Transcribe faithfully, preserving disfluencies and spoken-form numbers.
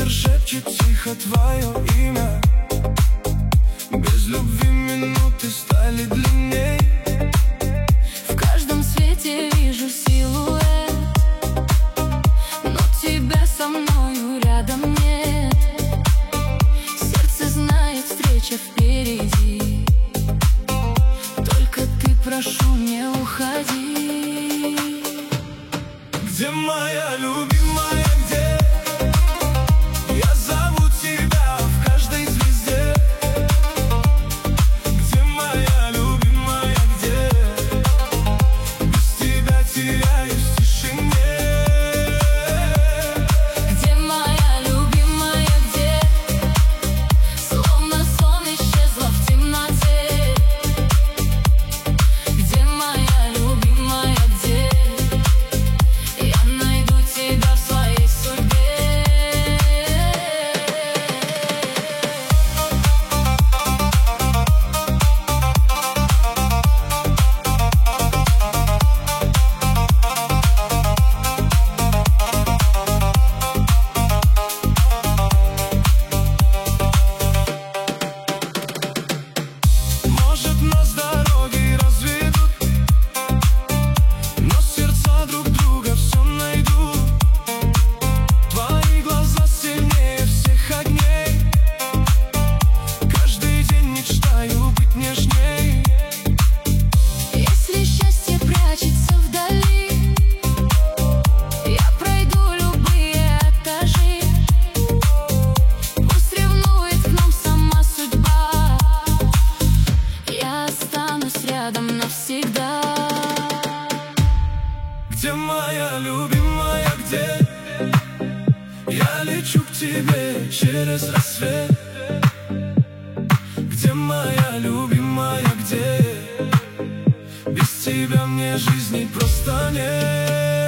шепчет тихо твое имя. Без любви минуты стали длинней. В каждом свете вижу силуэт, но тебя со мною рядом нет. Сердце знает, встреча впереди, только ты, прошу, не уходи. Где моя любимая, где? Я зову тебя в каждой звезде. Где моя любимая, где? Без тебя теряюсь в тишине. Где моя любимая, где? Словно сон исчезла в темноте. Где моя любимая, где? Я найду тебя в своей судьбе. Может, нас дороги разведут, но сердца друг друга все найдут. Твои глаза сильнее всех огней. Каждый день мечтаю быть нежней. Если счастье прячется вдали, я пройду любые этажи. Пусть ревнует к нам сама судьба, я останусь рядом навсегда. Где моя любимая, где? Я лечу к тебе через рассвет. Где моя любимая, где? Без тебя мне жизни просто нет.